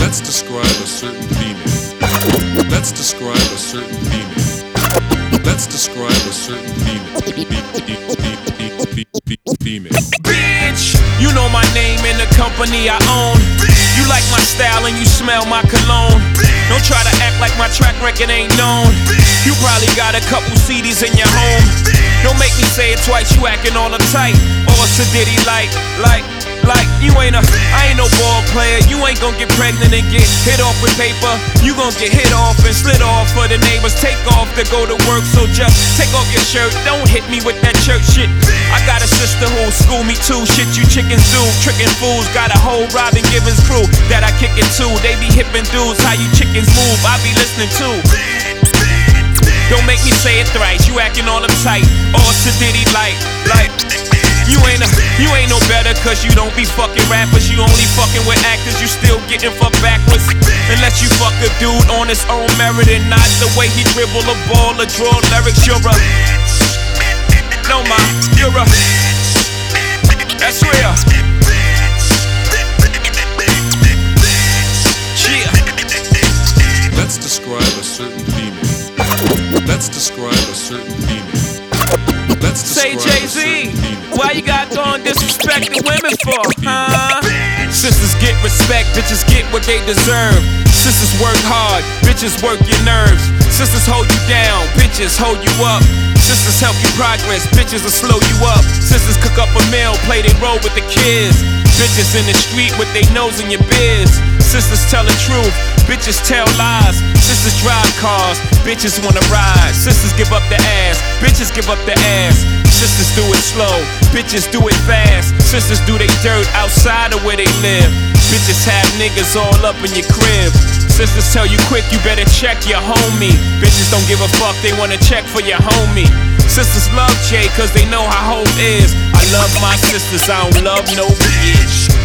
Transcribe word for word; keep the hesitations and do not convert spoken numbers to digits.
Let's describe a certain female. Let's describe a certain female. Let's describe a certain female. Female. Bitch, you know my name and the company I own. You like my style and you smell my cologne. Don't try to act like my track record ain't known. You probably got a couple C Ds in your home. Don't make me say it twice, you acting all uptight. Or Sadiddy like, like, like, you ain't a, I ain't no ball player. You ain't gon' get pregnant and get hit off with paper. You gon' get hit off and slid off for the neighbors. Take off to go to work, so just take off your shirt. Don't hit me with that church shit. I got a sister who school me too. Shit you chickens do, tricking fools. Got a whole Robin Givens crew that I kick it to. They be hippin' dudes, how you chickens move, I be listening to. Don't make me say it thrice, you acting all uptight. Or Sadiddy like, like You ain't a, you ain't no better cause you don't be fucking rappers. You only fucking with actors, you still getting fucked backwards. Unless you fuck a dude on his own merit and not the way he dribble a ball or draw lyrics. You're a, no ma, you're a, that's real. Yeah. Let's describe a certain female. Let's describe a certain female. Let's Say describe Jay-Z, why you got on disrespecting women for, huh? Sisters get respect, bitches get what they deserve. Sisters work hard, bitches work your nerves. Sisters hold you down, bitches hold you up. Sisters help you progress, bitches will slow you up. Sisters cook up a meal, play they role with the kids. Bitches in the street with they nose in your biz. Sisters tell the truth, bitches tell lies. Sisters drive cars, bitches wanna ride. Sisters give up the ass, bitches give up the ass. Sisters do it slow, bitches do it fast. Sisters do they dirt outside of where they live. Bitches have niggas all up in your crib. Sisters tell you quick, you better check your homie. Bitches don't give a fuck, they wanna check for your homie. Sisters love Jay cause they know how home is. I love my sisters, I don't love no bitch.